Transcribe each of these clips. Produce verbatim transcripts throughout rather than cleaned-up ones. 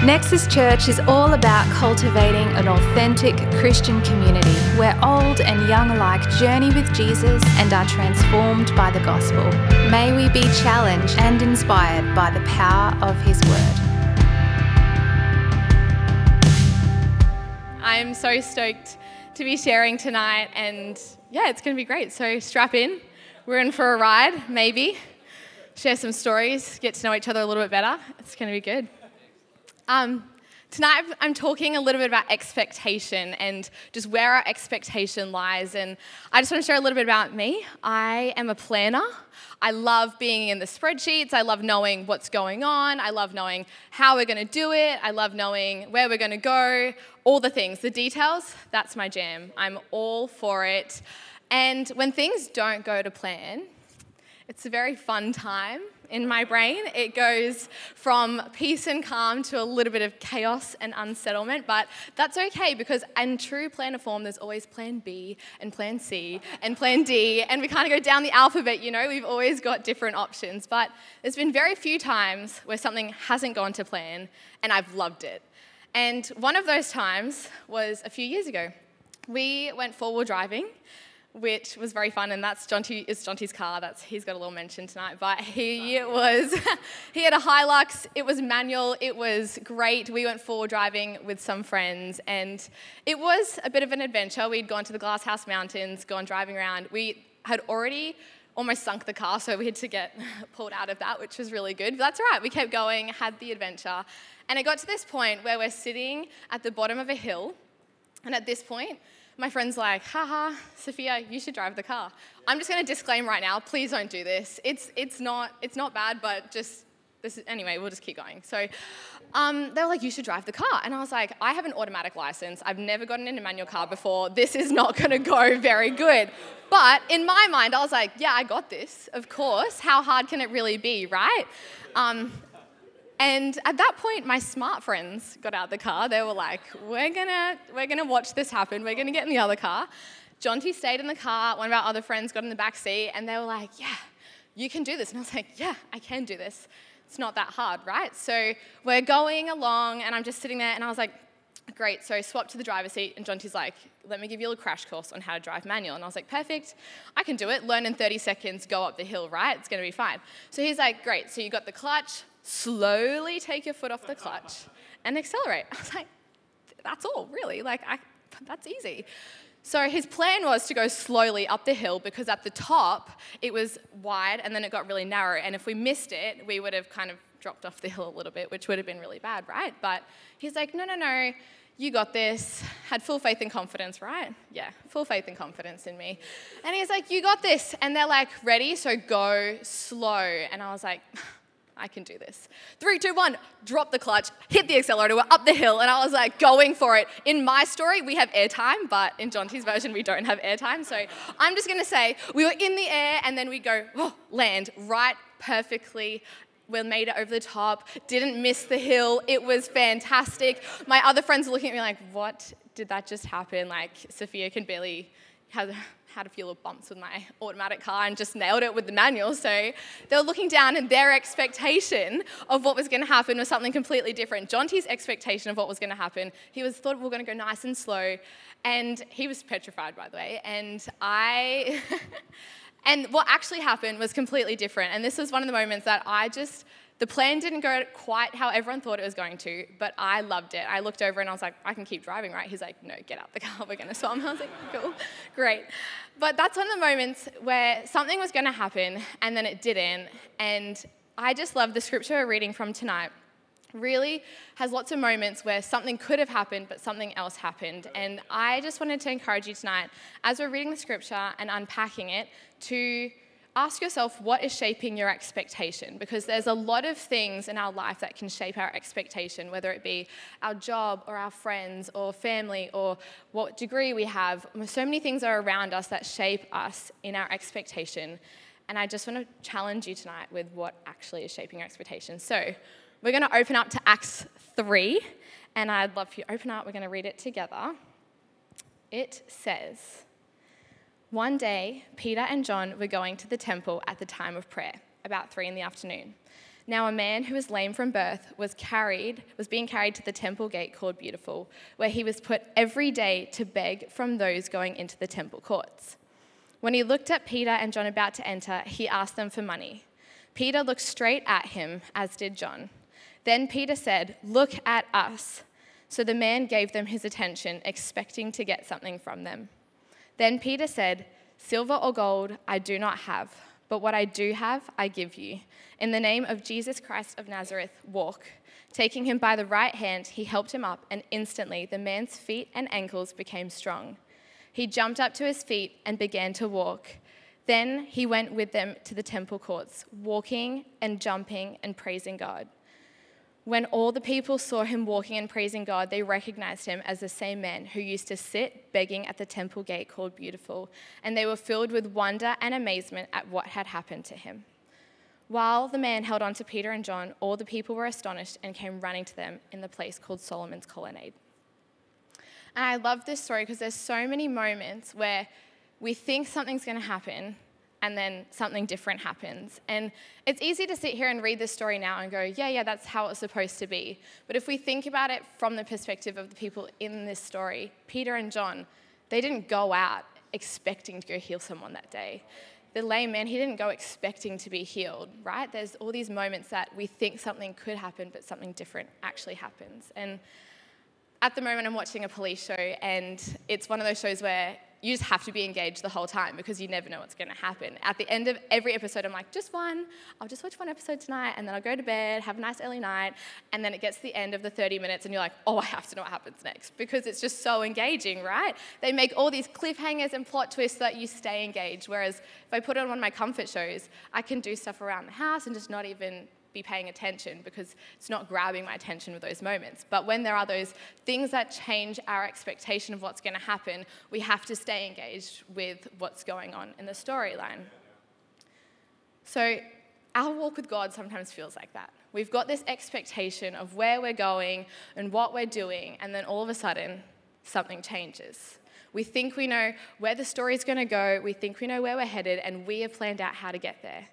Nexus Church is all about cultivating an authentic Christian community where old and young alike journey with Jesus and are transformed by the gospel. May we be challenged and inspired by the power of His Word. I'm so stoked to be sharing tonight, and yeah, it's going to be great. So strap in. We're in for a ride, maybe. Share some stories, get to know each other a little bit better. It's going to be good. Um, tonight I'm talking a little bit about expectation and just where our expectation lies. And I just want to share a little bit about me. I am a planner. I love being in the spreadsheets. I love knowing what's going on. I love knowing how we're going to do it. I love knowing where we're going to go, all the things, the details. That's my jam. I'm all for it. And when things don't go to plan, it's a very fun time in my brain. It goes from peace and calm to a little bit of chaos and unsettlement, but that's okay because in true planner form, there's always plan B and plan C and plan D, and we kind of go down the alphabet, you know, we've always got different options, but there's been very few times where something hasn't gone to plan, and I've loved it. And one of those times was a few years ago. We went four-wheel driving, which was very fun, and that's Jonty, it's Jonty's car. That's he's got a little mention tonight. But he was, he had a Hilux. It was manual. It was great. We went forward driving with some friends, and it was a bit of an adventure. We'd gone to the Glasshouse Mountains, gone driving around. We had already almost sunk the car, so we had to get pulled out of that, which was really good. But that's all right. We kept going, had the adventure, and it got to this point where we're sitting at the bottom of a hill, and at this point, my friend's like, haha, Sophia, you should drive the car. I'm just going to disclaim right now, please don't do this. It's it's not it's not bad, but just, this is, anyway, we'll just keep going. So um, they were like, you should drive the car. And I was like, I have an automatic license. I've never gotten in a manual car before. This is not going to go very good. But in my mind, I was like, yeah, I got this, of course. How hard can it really be, right? Um, And at that point, my smart friends got out of the car. They were like, we're gonna, we're gonna watch this happen. We're gonna get in the other car. Jonty stayed in the car. One of our other friends got in the back seat, and they were like, yeah, you can do this. And I was like, yeah, I can do this. It's not that hard, right? So we're going along, and I'm just sitting there, and I was like, great. So swap to the driver's seat, and Jonty's like, let me give you a little crash course on how to drive manual. And I was like, perfect. I can do it. Learn in thirty seconds, go up the hill, right? It's gonna be fine. So he's like, great. So you got the clutch. Slowly take your foot off the clutch and accelerate. I was like, that's all, really. Like, I, that's easy. So his plan was to go slowly up the hill because at the top, it was wide and then it got really narrow. And if we missed it, we would have kind of dropped off the hill a little bit, which would have been really bad, right? But he's like, no, no, no, you got this. Had full faith and confidence, right? Yeah, full faith and confidence in me. And he's like, you got this. And they're like, ready? So go slow. And I was like, I can do this. Three, two, one, drop the clutch, hit the accelerator, we're up the hill, and I was like going for it. In my story, we have airtime, but in Jonty's version, we don't have airtime. So I'm just gonna say, we were in the air, and then we go, oh, land right perfectly. We made it over the top, didn't miss the hill. It was fantastic. My other friends were looking at me like, what did that just happen? Like, Sophia can barely have had a few little bumps with my automatic car and just nailed it with the manual. So they were looking down, and their expectation of what was going to happen was something completely different. Jonty's expectation of what was going to happen, he was thought we were going to go nice and slow, and he was petrified, by the way. And I, and what actually happened was completely different. And this was one of the moments that I just, the plan didn't go quite how everyone thought it was going to, but I loved it. I looked over and I was like, I can keep driving, right? He's like, no, get out the car, we're going to swim. I was like, cool, great. But that's one of the moments where something was going to happen and then it didn't. And I just love the scripture we're reading from tonight. Really has lots of moments where something could have happened, but something else happened. And I just wanted to encourage you tonight, as we're reading the scripture and unpacking it, to ask yourself, what is shaping your expectation? Because there's a lot of things in our life that can shape our expectation, whether it be our job or our friends or family or what degree we have. So many things are around us that shape us in our expectation. And I just want to challenge you tonight with what actually is shaping your expectation. So we're going to open up to Acts three, and I'd love for you to open up. We're going to read it together. It says, one day, Peter and John were going to the temple at the time of prayer, about three in the afternoon. Now a man who was lame from birth was carried, was being carried to the temple gate called Beautiful, where he was put every day to beg from those going into the temple courts. When he looked at Peter and John about to enter, he asked them for money. Peter looked straight at him, as did John. Then Peter said, "Look at us." So the man gave them his attention, expecting to get something from them. Then Peter said, "Silver or gold I do not have, but what I do have I give you. In the name of Jesus Christ of Nazareth, walk." Taking him by the right hand, he helped him up, and instantly the man's feet and ankles became strong. He jumped up to his feet and began to walk. Then he went with them to the temple courts, walking and jumping and praising God. When all the people saw him walking and praising God, they recognized him as the same man who used to sit begging at the temple gate called Beautiful, and they were filled with wonder and amazement at what had happened to him. While the man held on to Peter and John, all the people were astonished and came running to them in the place called Solomon's Colonnade. And I love this story because there's so many moments where we think something's going to happen and then something different happens. And it's easy to sit here and read this story now and go, yeah, yeah, that's how it's supposed to be. But if we think about it from the perspective of the people in this story, Peter and John, they didn't go out expecting to go heal someone that day. The lame man, he didn't go expecting to be healed, right? There's all these moments that we think something could happen, but something different actually happens. And at the moment, I'm watching a police show, and it's one of those shows where you just have to be engaged the whole time because you never know what's going to happen. At the end of every episode, I'm like, just one. I'll just watch one episode tonight, and then I'll go to bed, have a nice early night, and then it gets to the end of the thirty minutes, and you're like, oh, I have to know what happens next because it's just so engaging, right? They make all these cliffhangers and plot twists so that you stay engaged, whereas if I put on one of my comfort shows, I can do stuff around the house and just not even be paying attention because it's not grabbing my attention with those moments. But when there are those things that change our expectation of what's going to happen, we have to stay engaged with what's going on in the storyline. So our walk with God sometimes feels like that. We've got this expectation of where we're going and what we're doing, and then all of a sudden, something changes. We think we know where the story's going to go, we think we know where we're headed, and we have planned out how to get there.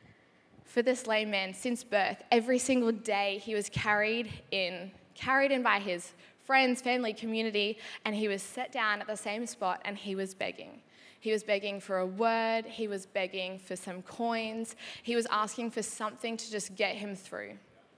For this lame man, since birth, every single day he was carried in, carried in by his friends, family, community, and he was set down at the same spot and he was begging. He was begging for a word, he was begging for some coins, he was asking for something to just get him through.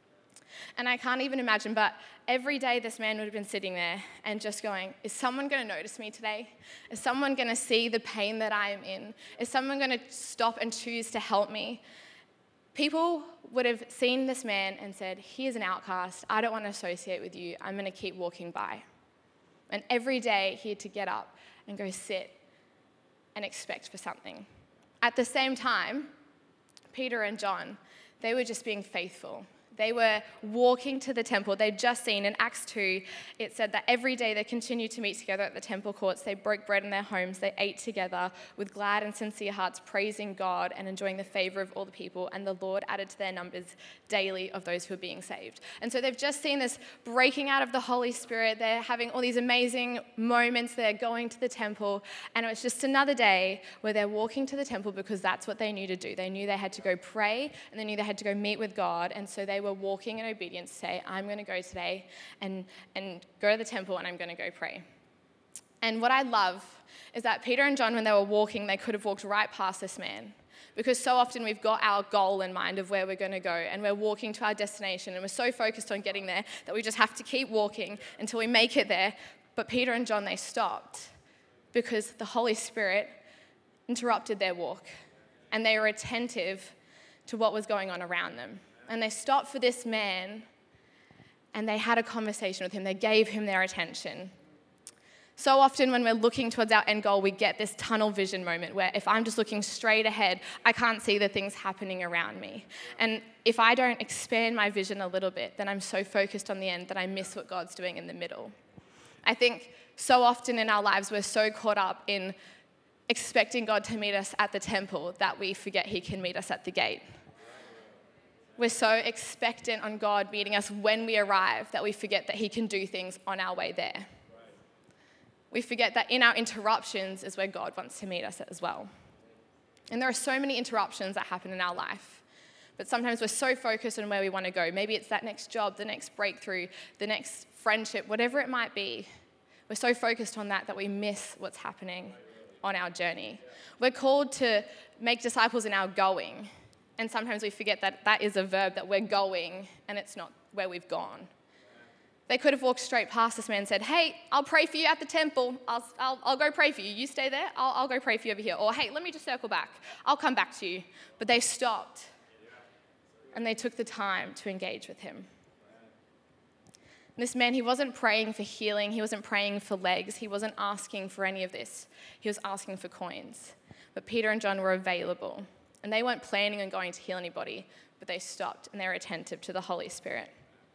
And I can't even imagine, but every day this man would have been sitting there and just going, is someone going to notice me today? Is someone going to see the pain that I am in? Is someone going to stop and choose to help me? People would have seen this man and said, he is an outcast. I don't want to associate with you. I'm going to keep walking by. And every day he had to get up and go sit and expect for something. At the same time, Peter and John, they were just being faithful. They were walking to the temple. They'd just seen in Acts two, it said that every day they continued to meet together at the temple courts. They broke bread in their homes. They ate together with glad and sincere hearts, praising God and enjoying the favor of all the people. And the Lord added to their numbers daily of those who were being saved. And so they've just seen this breaking out of the Holy Spirit. They're having all these amazing moments. They're going to the temple. And it was just another day where they're walking to the temple because that's what they knew to do. They knew they had to go pray, and they knew they had to go meet with God. And so they were walking in obedience to say, I'm going to go today and, and go to the temple and I'm going to go pray. And what I love is that Peter and John, when they were walking, they could have walked right past this man. Because so often we've got our goal in mind of where we're going to go and we're walking to our destination and we're so focused on getting there that we just have to keep walking until we make it there. But Peter and John, they stopped because the Holy Spirit interrupted their walk and they were attentive to what was going on around them. And they stopped for this man and they had a conversation with him. They gave him their attention. So often when we're looking towards our end goal, we get this tunnel vision moment where if I'm just looking straight ahead, I can't see the things happening around me. And if I don't expand my vision a little bit, then I'm so focused on the end that I miss what God's doing in the middle. I think so often in our lives, we're so caught up in expecting God to meet us at the temple that we forget he can meet us at the gate. We're so expectant on God meeting us when we arrive that we forget that he can do things on our way there. We forget that in our interruptions is where God wants to meet us as well. And there are so many interruptions that happen in our life. But sometimes we're so focused on where we want to go. Maybe it's that next job, the next breakthrough, the next friendship, whatever it might be. We're so focused on that that we miss what's happening on our journey. We're called to make disciples in our going. And sometimes we forget that that is a verb, that we're going, and it's not where we've gone. They could have walked straight past this man and said, hey, I'll pray for you at the temple. I'll, I'll, I'll go pray for you. You stay there. I'll, I'll go pray for you over here. Or, hey, let me just circle back. I'll come back to you. But they stopped, and they took the time to engage with him. This man, he wasn't praying for healing. He wasn't praying for legs. He wasn't asking for any of this. He was asking for coins. But Peter and John were available, and they weren't planning on going to heal anybody, but they stopped, and they were attentive to the Holy Spirit.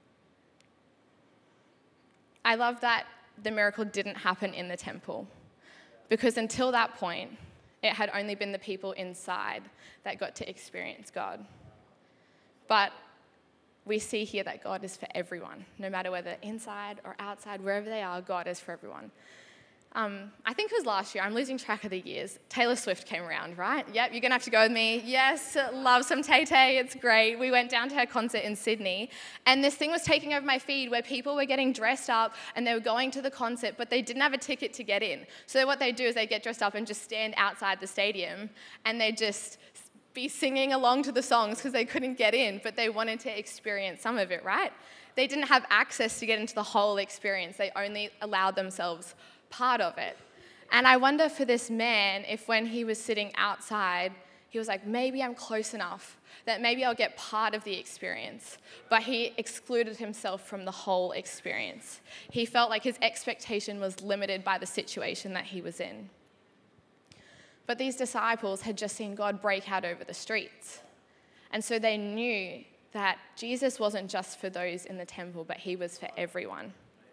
I love that the miracle didn't happen in the temple, because until that point, it had only been the people inside that got to experience God. But we see here that God is for everyone, no matter whether inside or outside, wherever they are, God is for everyone. Um, I think it was last year, I'm losing track of the years, Taylor Swift came around, right? Yep, you're going to have to go with me. Yes, love some Tay-Tay, it's great. We went down to her concert in Sydney, and this thing was taking over my feed where people were getting dressed up and they were going to the concert, but they didn't have a ticket to get in. So what they do is they get dressed up and just stand outside the stadium, and they just be singing along to the songs because they couldn't get in, but they wanted to experience some of it, right? They didn't have access to get into the whole experience. They only allowed themselves part of it. And I wonder for this man, if when he was sitting outside, he was like, maybe I'm close enough, that maybe I'll get part of the experience. But he excluded himself from the whole experience. He felt like his expectation was limited by the situation that he was in. But these disciples had just seen God break out over the streets. And so they knew that Jesus wasn't just for those in the temple, but he was for everyone.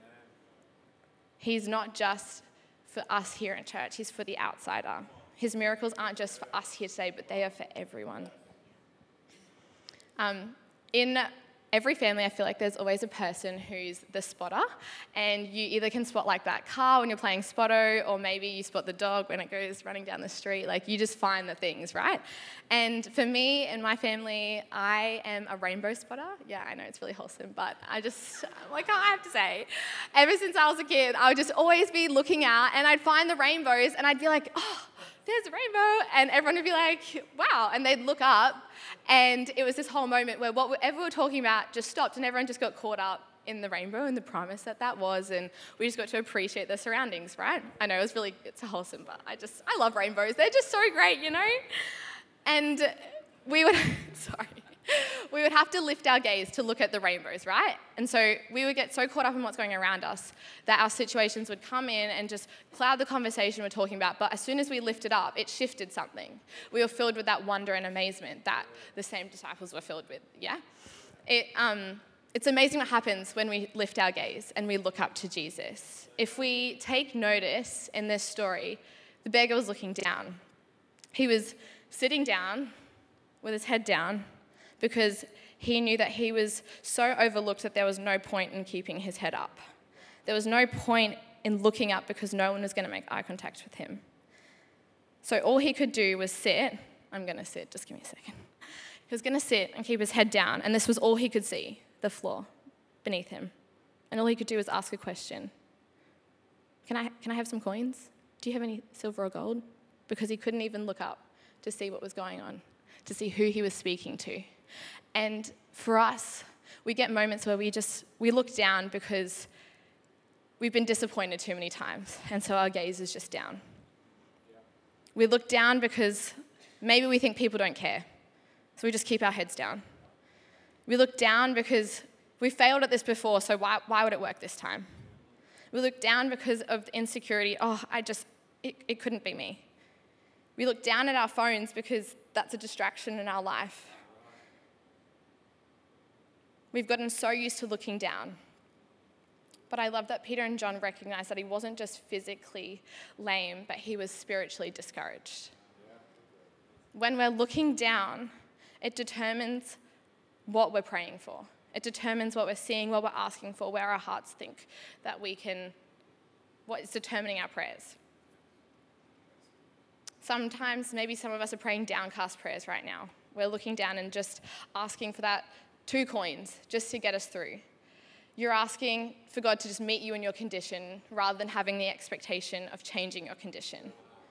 He's not just for us here in church, he's for the outsider. His miracles aren't just for us here today, but they are for everyone. Um, in every family, I feel like there's always a person who's the spotter, and you either can spot like that car when you're playing Spotto, or maybe you spot the dog when it goes running down the street. Like, you just find the things, right? And for me and my family, I am a rainbow spotter. Yeah, I know it's really wholesome, but I just, like, I have to say, ever since I was a kid, I would just always be looking out, and I'd find the rainbows, and I'd be like, oh, there's a rainbow, and everyone would be like, wow, and they'd look up, and it was this whole moment where whatever we were talking about just stopped, and everyone just got caught up in the rainbow and the promise that that was, and we just got to appreciate the surroundings, right? I know, it was really, it's wholesome, but I just, I love rainbows. They're just so great, you know? And we would, sorry, we would have to lift our gaze to look at the rainbows, right? And so we would get so caught up in what's going around us that our situations would come in and just cloud the conversation we're talking about. But as soon as we lifted up, it shifted something. We were filled with that wonder and amazement that the same disciples were filled with, yeah? It, um, it's amazing what happens when we lift our gaze and we look up to Jesus. If we take notice in this story, the beggar was looking down. He was sitting down with his head down, because he knew that he was so overlooked that there was no point in keeping his head up. There was no point in looking up because no one was going to make eye contact with him. So all he could do was sit. I'm going to sit, just give me a second. He was going to sit and keep his head down, and this was all he could see, the floor beneath him. And all he could do was ask a question. Can I, can I have some coins? Do you have any silver or gold? Because he couldn't even look up to see what was going on, to see who he was speaking to. And for us, we get moments where we just, we look down because we've been disappointed too many times, and so our gaze is just down. We look down because maybe we think people don't care, so we just keep our heads down. We look down because we failed at this before, so why, why would it work this time? We look down because of the insecurity, oh, I just, it, it couldn't be me. We look down at our phones because that's a distraction in our life. We've gotten so used to looking down. But I love that Peter and John recognized that he wasn't just physically lame, but he was spiritually discouraged. When we're looking down, it determines what we're praying for. It determines what we're seeing, what we're asking for, where our hearts think that we can, what is determining our prayers. Sometimes maybe some of us are praying downcast prayers right now. We're looking down and just asking for that two coins just to get us through. You're asking for God to just meet you in your condition rather than having the expectation of changing your condition.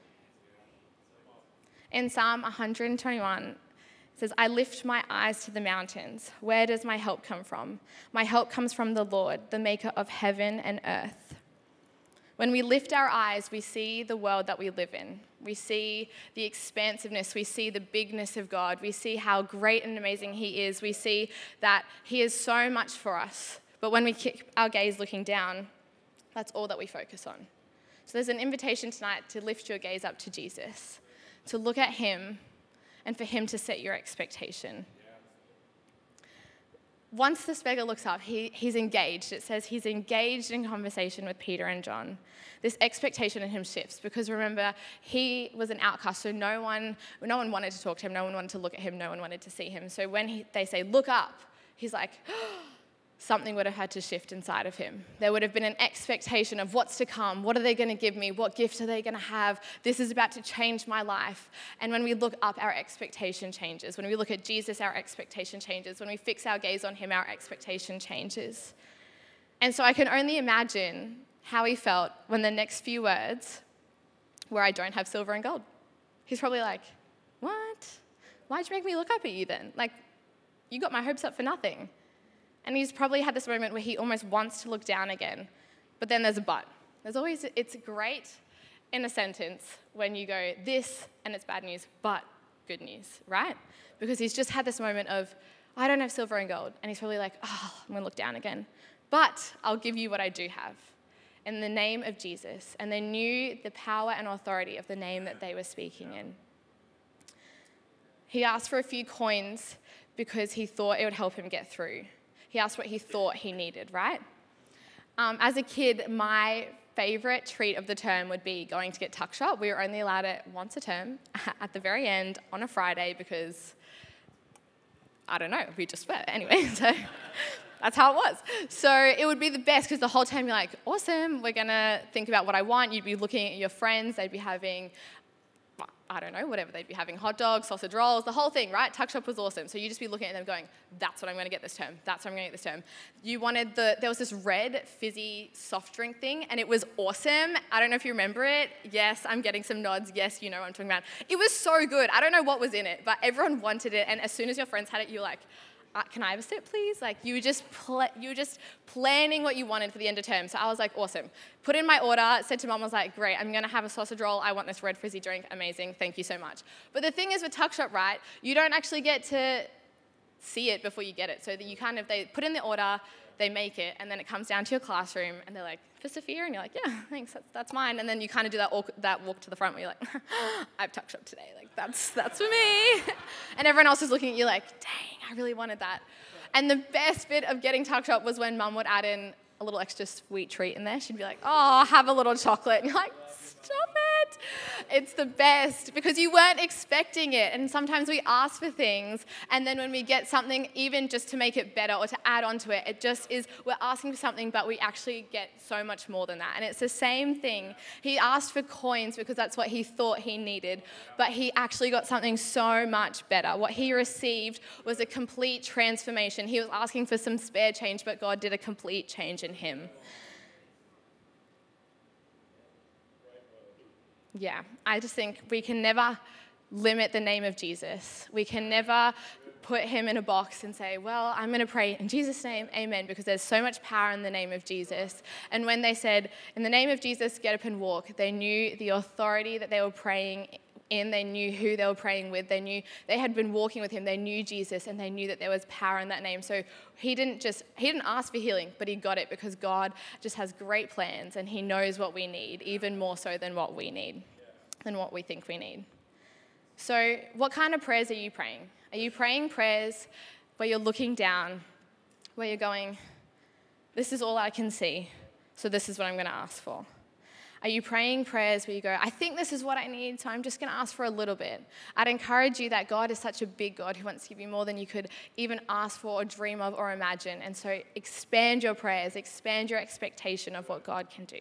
In Psalm one twenty-one, it says, I lift my eyes to the mountains. Where does my help come from? My help comes from the Lord, the maker of heaven and earth. When we lift our eyes, we see the world that we live in. We see the expansiveness. We see the bigness of God. We see how great and amazing he is. We see that he is so much for us. But when we keep our gaze looking down, that's all that we focus on. So there's an invitation tonight to lift your gaze up to Jesus, to look at him, and for him to set your expectation. Once this beggar looks up, he, he's engaged. It says he's engaged in conversation with Peter and John. This expectation in him shifts because remember, he was an outcast, so no one, no one wanted to talk to him, no one wanted to look at him, no one wanted to see him. So when he, they say, look up, he's like, something would have had to shift inside of him. There would have been an expectation of what's to come. What are they going to give me? What gift are they going to have? This is about to change my life. And when we look up, our expectation changes. When we look at Jesus, our expectation changes. When we fix our gaze on him, our expectation changes. And so I can only imagine how he felt when the next few words were, I don't have silver and gold. He's probably like, what? Why'd you make me look up at you then? Like, you got my hopes up for nothing. And he's probably had this moment where he almost wants to look down again. But then there's a but. There's always, it's great in a sentence when you go, this, and it's bad news, but good news, right? Because he's just had this moment of, I don't have silver and gold. And he's probably like, oh, I'm going to look down again. But I'll give you what I do have in the name of Jesus. And they knew the power and authority of the name that they were speaking in. He asked for a few coins because he thought it would help him get through. He asked what he thought he needed, right? Um, as a kid, my favorite treat of the term would be going to get tuck shop. We were only allowed it once a term at the very end on a Friday because, I don't know, we just were. Anyway, so that's how it was. So it would be the best because the whole time you're like, awesome, we're going to think about what I want. You'd be looking at your friends. They'd be having, I don't know, whatever they'd be having, hot dogs, sausage rolls, the whole thing, right? Tuck shop was awesome. So you just be looking at them going, that's what I'm going to get this term. That's what I'm going to get this term. You wanted the, there was this red fizzy soft drink thing and it was awesome. I don't know if you remember it. Yes, I'm getting some nods. Yes, you know what I'm talking about. It was so good. I don't know what was in it, but everyone wanted it. And as soon as your friends had it, you were like, Uh, can I have a sip, please? Like, you were just pl- you were just planning what you wanted for the end of term. So I was like, awesome. Put in my order, said to mum, I was like, great, I'm going to have a sausage roll. I want this red fizzy drink. Amazing. Thank you so much. But the thing is with tuck shop, right, you don't actually get to see it before you get it. So that you kind of, they put in the order, they make it, and then it comes down to your classroom, and they're like, for Sophia? And you're like, yeah, thanks, that's, that's mine. And then you kind of do that walk, that walk to the front where you're like, I have tuck shop today. Like, that's, that's for me. And everyone else is looking at you like, dang, I really wanted that. And the best bit of getting tuck shop was when mum would add in a little extra sweet treat in there. She'd be like, oh, have a little chocolate. And you're like, stop it. It's the best because you weren't expecting it. And sometimes we ask for things and then when we get something, even just to make it better or to add on to it, it just is, we're asking for something, but we actually get so much more than that. And it's the same thing. He asked for coins because that's what he thought he needed, but he actually got something so much better. What he received was a complete transformation. He was asking for some spare change, but God did a complete change in him. Yeah, I just think we can never limit the name of Jesus. We can never put him in a box and say, well, I'm going to pray in Jesus' name, amen, because there's so much power in the name of Jesus. And when they said, in the name of Jesus, get up and walk, they knew the authority that they were praying in. They knew who they were praying with. They knew they had been walking with him. They knew Jesus, and they knew that there was power in that name. So he didn't just, he didn't ask for healing, but he got it because God just has great plans, and he knows what we need, even more so than what we need, than what we think we need. So what kind of prayers are you praying? Are you praying prayers where you're looking down, where you're going, this is all I can see, so this is what I'm going to ask for? Are you praying prayers where you go, I think this is what I need, so I'm just going to ask for a little bit? I'd encourage you that God is such a big God who wants to give you more than you could even ask for or dream of or imagine. And so expand your prayers, expand your expectation of what God can do.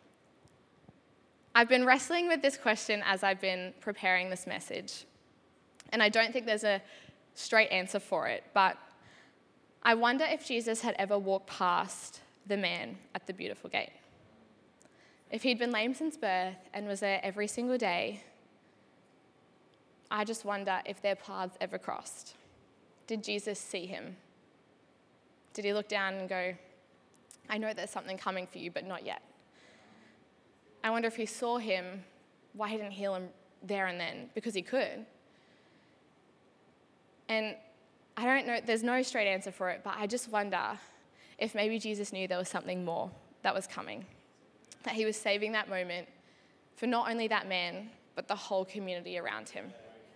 I've been wrestling with this question as I've been preparing this message. And I don't think there's a straight answer for it, but I wonder if Jesus had ever walked past the man at the beautiful gate. If he'd been lame since birth and was there every single day, I just wonder if their paths ever crossed. Did Jesus see him? Did he look down and go, I know there's something coming for you, but not yet? I wonder if he saw him, why he didn't heal him there and then, because he could. And I don't know, there's no straight answer for it, but I just wonder if maybe Jesus knew there was something more that was coming, that he was saving that moment for not only that man, but the whole community around him.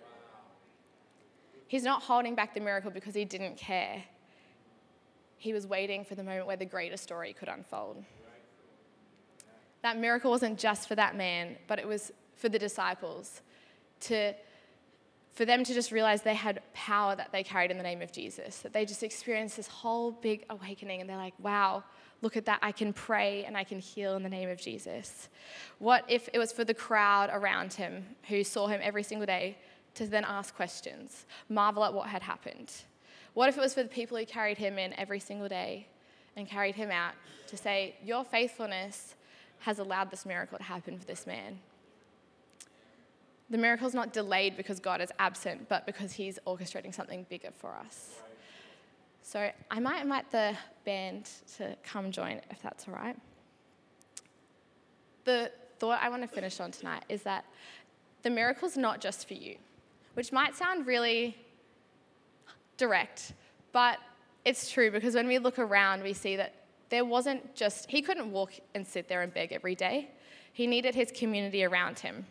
He's not holding back the miracle because he didn't care. He was waiting for the moment where the greater story could unfold. That miracle wasn't just for that man, but it was for the disciples, to, for them to just realize they had power that they carried in the name of Jesus, that they just experienced this whole big awakening, and they're like, wow, look at that, I can pray and I can heal in the name of Jesus. What if it was for the crowd around him who saw him every single day to then ask questions, marvel at what had happened? What if it was for the people who carried him in every single day and carried him out to say, your faithfulness has allowed this miracle to happen for this man? The miracle's not delayed because God is absent, but because he's orchestrating something bigger for us. So I might invite the band to come join, if that's all right. The thought I want to finish on tonight is that the miracle's not just for you, which might sound really direct, but it's true, because when we look around, we see that there wasn't just, he couldn't walk and sit there and beg every day. He needed his community around him.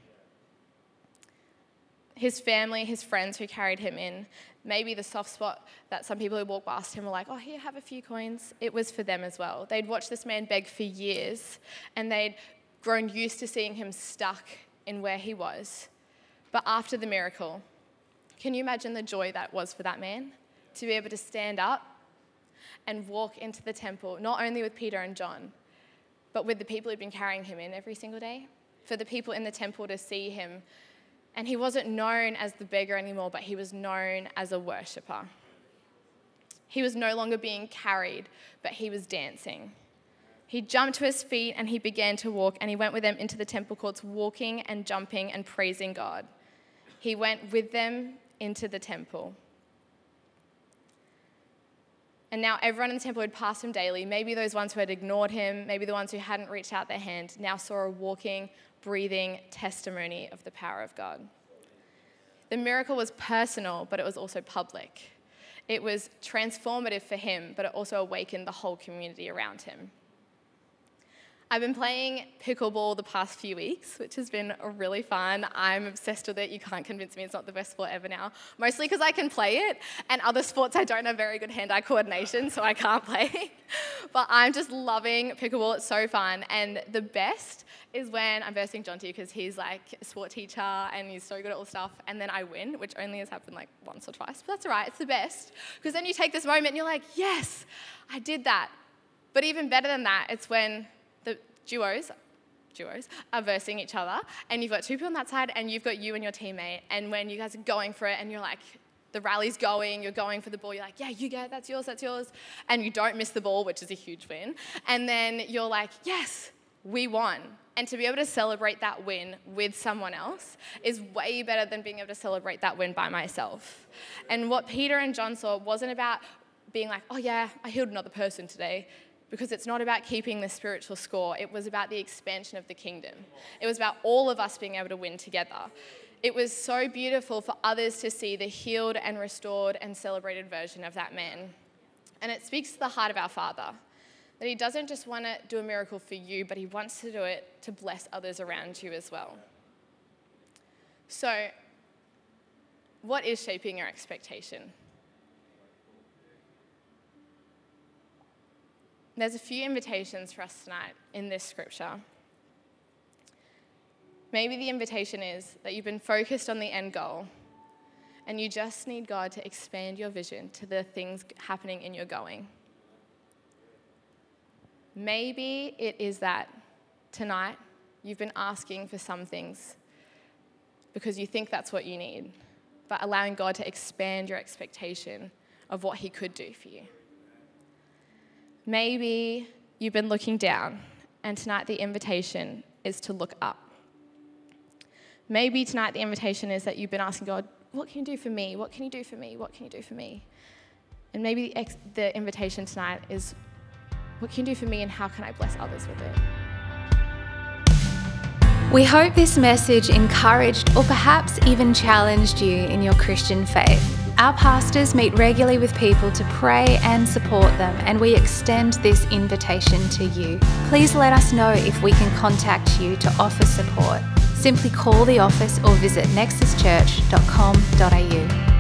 His family, his friends who carried him in, maybe the soft spot that some people who walked past him were like, oh, here, have a few coins. It was for them as well. They'd watched this man beg for years, and they'd grown used to seeing him stuck in where he was. But after the miracle, can you imagine the joy that was for that man? To be able to stand up and walk into the temple, not only with Peter and John, but with the people who'd been carrying him in every single day. For the people in the temple to see him. And he wasn't known as the beggar anymore, but he was known as a worshipper. He was no longer being carried, but he was dancing. He jumped to his feet and he began to walk, and he went with them into the temple courts, walking and jumping and praising God. He went with them into the temple. And now everyone in the temple had passed him daily. Maybe those ones who had ignored him, maybe the ones who hadn't reached out their hand, now saw a walking, breathing testimony of the power of God. The miracle was personal, but it was also public. It was transformative for him, but it also awakened the whole community around him. I've been playing pickleball the past few weeks, which has been really fun. I'm obsessed with it. You can't convince me it's not the best sport ever now. Mostly because I can play it, and other sports I don't have very good hand-eye coordination, so I can't play. But I'm just loving pickleball. It's so fun. And the best is when I'm versing Jonty, because he's like a sport teacher and he's so good at all stuff, and then I win, which only has happened like once or twice. But that's all right. It's the best. Because then you take this moment and you're like, yes, I did that. But even better than that, it's when the duos, duos are versing each other, and you've got two people on that side, and you've got you and your teammate, and when you guys are going for it, and you're like, the rally's going, you're going for the ball, you're like, yeah, you get it, that's yours, that's yours, and you don't miss the ball, which is a huge win, and then you're like, yes, we won. And to be able to celebrate that win with someone else is way better than being able to celebrate that win by myself. And what Peter and John saw wasn't about being like, oh yeah, I healed another person today, because it's not about keeping the spiritual score. It was about the expansion of the kingdom. It was about all of us being able to win together. It was so beautiful for others to see the healed and restored and celebrated version of that man. And it speaks to the heart of our Father, that he doesn't just want to do a miracle for you, but he wants to do it to bless others around you as well. So, what is shaping your expectation? There's a few invitations for us tonight in this scripture. Maybe the invitation is that you've been focused on the end goal and you just need God to expand your vision to the things happening in your going. Maybe it is that tonight you've been asking for some things because you think that's what you need. but allowing God to expand your expectation of what he could do for you. Maybe you've been looking down, and tonight the invitation is to look up. Maybe tonight the invitation is that you've been asking God, what can you do for me? What can you do for me? What can you do for me? And maybe the, ex- the invitation tonight is, what can you do for me and how can I bless others with it? We hope this message encouraged or perhaps even challenged you in your Christian faith. Our pastors meet regularly with people to pray and support them, and we extend this invitation to you. Please let us know if we can contact you to offer support. Simply call the office or visit nexus church dot com dot a u.